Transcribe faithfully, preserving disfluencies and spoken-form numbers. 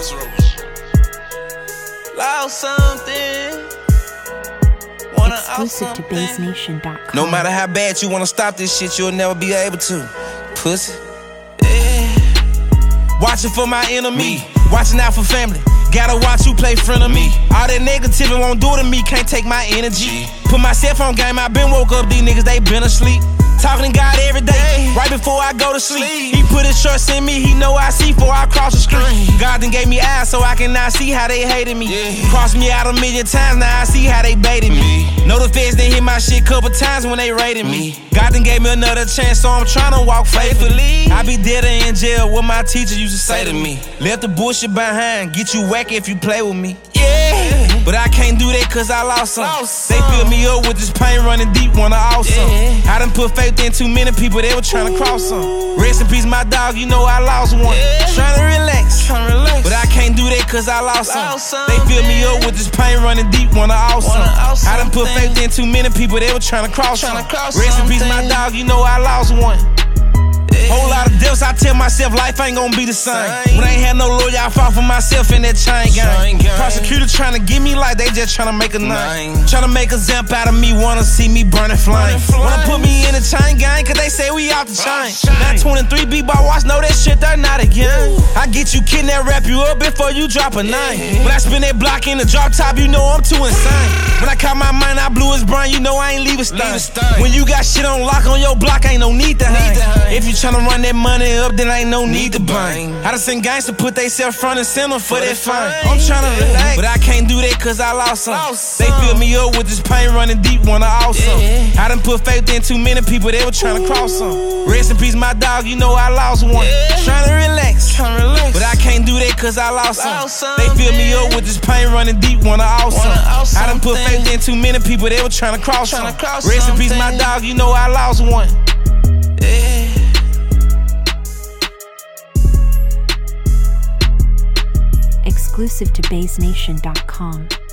Lost something. Wanna Exclusive to Bass Nation dot com. No matter how bad you wanna stop this shit, you'll never be able to. Pussy. Yeah. Watching for my enemy. Watching out for family. Gotta watch you play friend of me. All that negativity won't do to me. Can't take my energy. Put myself on game. I been woke up. These niggas, they been asleep. Talking to God every day, right before I go to sleep. He put his trust in me, he know I see before I cross the street. God done gave me eyes so I can now see how they hated me. Crossed me out a million times, now I see how they baited me. Know the feds done hit my shit couple times when they raided me. God done gave me another chance, so I'm tryna walk faithfully. I be dead or in jail, what my teacher used to say to me. Left the bullshit behind, get you whack if you play with me. Yeah, but I can't do that cause I lost some. They fill me up with this pain running deep, wanna awesome. I done put faith in too many people, they were tryna cross some. Rest in peace, my dog, you know I lost one. Tryna relax, but I can't do that cause I lost some. They fill me up with this pain running deep, wanna awesome. I done put faith in too many people, they were tryna cross some. Rest in peace, my dog, you know I lost one. Whole lot of deaths, I tell myself life ain't gon' be the same. When I ain't had no lawyer, I fought for myself in that chain gang. Prosecutor tryna get me like they just tryna make a name. Tryna make a zamp out of me, wanna see me burning flame. Wanna put me in a chain gang, cause they say we out the chain. nine twenty-three B-Ball watch, know that shit, they're not again. I get you kidnapped, wrap you up before you drop a name. When I spin that block in the drop top, you know I'm too insane. When I caught my mind, I blew his brain, you know I ain't leave a stain. When you got shit on lock on your block, ain't no need to hang. If you tryna run that money up, then ain't no need to bang. I done seen gangsters put they self front and center for that fine. I'm tryna relax, but I can't do that cause I lost some. They fill me up with this pain running deep, wanna awesome. I done put faith in too many people, they were tryna cross some. Rest in peace, my dog, you know I lost one. Tryna relax, but I can't do that cause I lost some. They fill me up with this pain running deep, wanna awesome. I done put faith in too many people, they were tryna cross some. Rest in peace, my dog, you know I lost one. Exclusive to Bass Nation dot com.